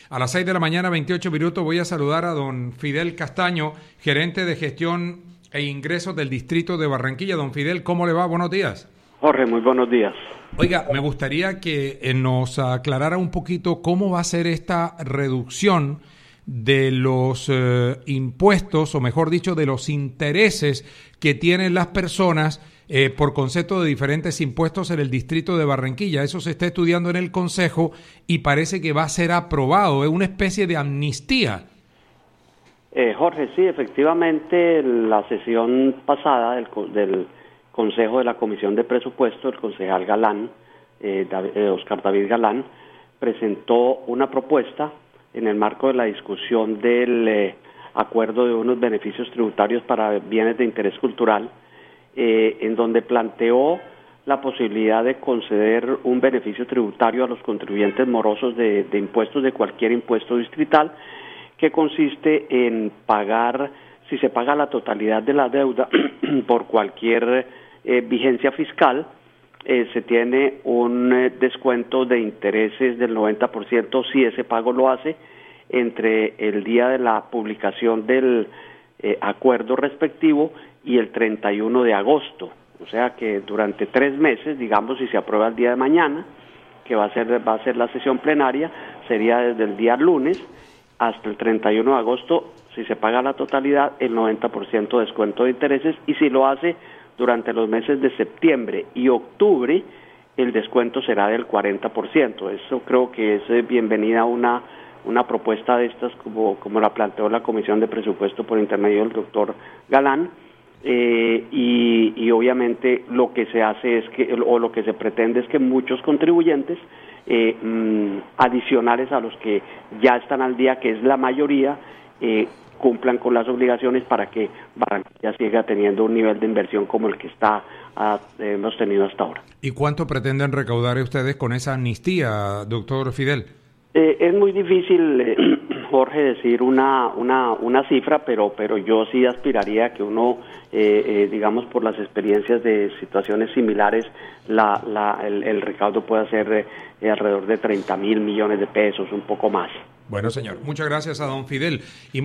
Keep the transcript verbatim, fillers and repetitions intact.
A las seis de la mañana, veintiocho minutos, voy a saludar a don Fidel Castaño, gerente de gestión e ingresos del distrito de Barranquilla. Don Fidel, ¿cómo le va? Buenos días. Jorge, muy buenos días. Oiga, me gustaría que eh, nos aclarara un poquito cómo va a ser esta reducción de los eh, impuestos, o mejor dicho, de los intereses que tienen las personas eh, por concepto de diferentes impuestos en el distrito de Barranquilla. Eso se está estudiando en el Consejo y parece que va a ser aprobado. Es una especie de amnistía. Eh, Jorge, sí, efectivamente, la sesión pasada del, del Consejo de la Comisión de Presupuesto, el concejal Galán, eh, David, eh, Oscar David Galán, presentó una propuesta en el marco de la discusión del eh, acuerdo de unos beneficios tributarios para bienes de interés cultural, eh, en donde planteó la posibilidad de conceder un beneficio tributario a los contribuyentes morosos de, de impuestos, de cualquier impuesto distrital, que consiste en pagar, si se paga la totalidad de la deuda por cualquier eh, vigencia fiscal, eh, se tiene un eh, descuento de intereses del noventa por ciento si ese pago lo hace entre el día de la publicación del eh, acuerdo respectivo y el treinta y uno de agosto. O sea que durante tres meses, digamos, si se aprueba el día de mañana, que va a ser, va a ser la sesión plenaria, sería desde el día lunes hasta el treinta y uno de agosto, si se paga la totalidad, el noventa por ciento de descuento de intereses, y si lo hace durante los meses de septiembre y octubre, el descuento será del cuarenta por ciento. Eso creo que es bienvenida una, una propuesta de estas, como, como la planteó la Comisión de Presupuesto por intermedio del doctor Galán, eh, y, y obviamente lo que se hace es que, o lo que se pretende es que muchos contribuyentes Eh, mmm, adicionales a los que ya están al día, que es la mayoría, eh, cumplan con las obligaciones para que Barranquilla siga teniendo un nivel de inversión como el que está ah, eh, hemos tenido hasta ahora. ¿Y cuánto pretenden recaudar ustedes con esa amnistía, doctor Fidel? Eh, es muy difícil, eh, Jorge, decir una una una cifra, pero pero yo sí aspiraría a que uno, eh, eh, digamos, por las experiencias de situaciones similares, la, la el, el recaudo pueda ser eh, alrededor de treinta mil millones de pesos, un poco más. Bueno, señor, muchas gracias a don Fidel. Y